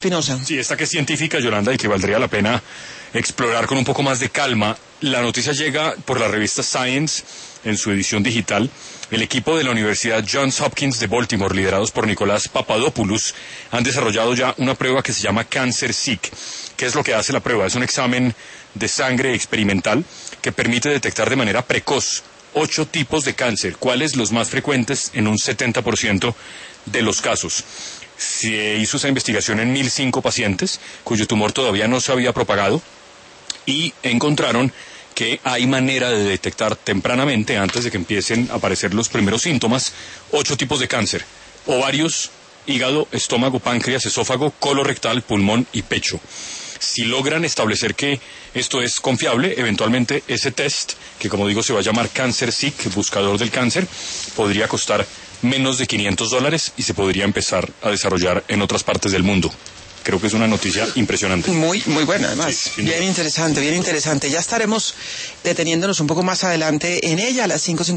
Espinosa. Sí, esta que es científica, Yolanda, y que valdría la pena explorar con un poco más de calma. La noticia llega por la revista Science en su edición digital. El equipo de la Universidad Johns Hopkins de Baltimore, liderados por Nicolás Papadopoulos, han desarrollado ya una prueba que se llama Cancer-Seek. ¿Qué es lo que hace la prueba? Es un examen de sangre experimental que permite detectar de manera precoz 8 tipos de cáncer, cuáles los más frecuentes en un 70% de los casos. Se hizo esa investigación en 1.005 pacientes cuyo tumor todavía no se había propagado y encontraron que hay manera de detectar tempranamente, antes de que empiecen a aparecer los primeros síntomas, 8 tipos de cáncer: ovarios, hígado, estómago, páncreas, esófago, colorectal, pulmón y pecho. Si logran establecer que esto es confiable, eventualmente ese test, que como digo se va a llamar Cancer-Seek, buscador del cáncer, podría costar menos de $500 y se podría empezar a desarrollar en otras partes del mundo. Creo que es una noticia impresionante. Muy, muy buena, además. Sí, bien interesante, bien interesante. Ya estaremos deteniéndonos un poco más adelante en ella a las 5:50.